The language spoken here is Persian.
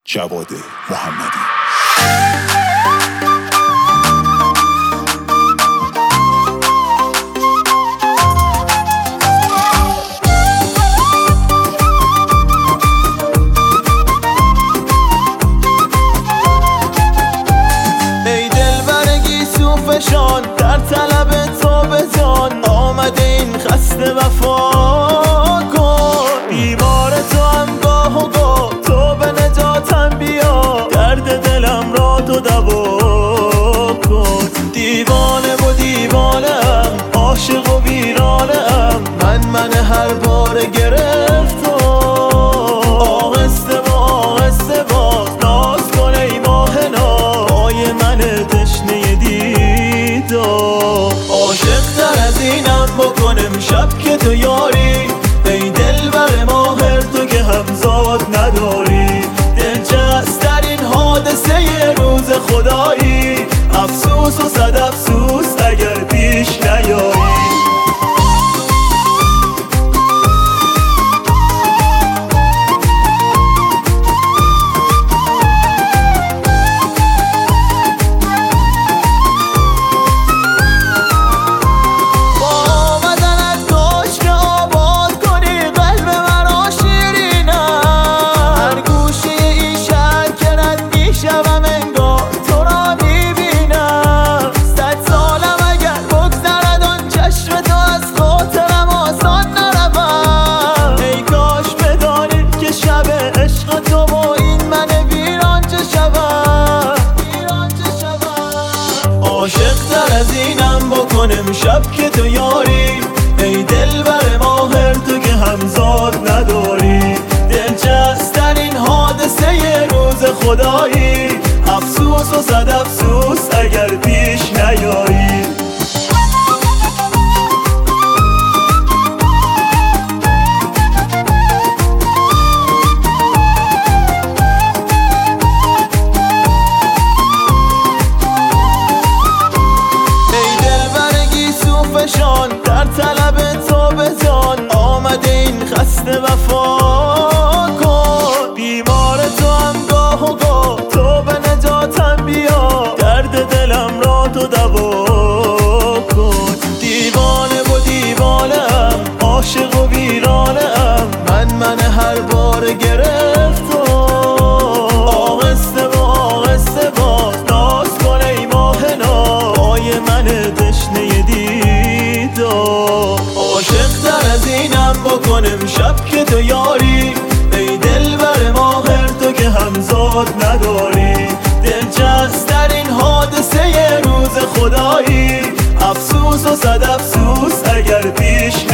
جواد محمدی. ای دلبر گیسوفشان در طلب تو به جان آمده این خسته وفا کن. بیمار تو هم گاه و گاه تو به نجاتم بیا، درد دلم را تو دوا کن. دیوانه و دیوانه‌ام، عاشق و ویرانه‌ام، من هر بار گرفتم. آهسته و آهسته باز ناز کن ای ماه ناز، پای من تشنه دیدار. عاشق تر از اینم بکنم شب که تو یاری، ای دلبر ماهر تو که همزاد نداری. دلچسب در این حادثه ی روز خدایی، افسوس و صد افسوس اگر پیش نیایی. عاشق تر از اینم بکنم شب که تو یاری، ای دلبر ماهر تو که همزاد نداری. دلچسب در این حادثه ی روز خدایی، افسوس و صد افسوس اگر پیش نیایی. در طلب تو به جان آمده این خسته وفا کن. بیمار تو هم گاه و گاه تو به نجاتم بیا، درد دلم را تو دوا کن. دیوانه و دیوانه‌ام، عاشق و ویرانه‌ام، من هر بار گرفتم. آهسته و آهسته باز ناز کن ای ماه ناز، پای من تشنه دیدار. عاشق تر از اینم بکنم شب که تو یاری، ای دلبر ماهر تو که همزاد نداری. دلچسب در این حادثه ی روز خدایی، افسوس و صد افسوس اگر پیش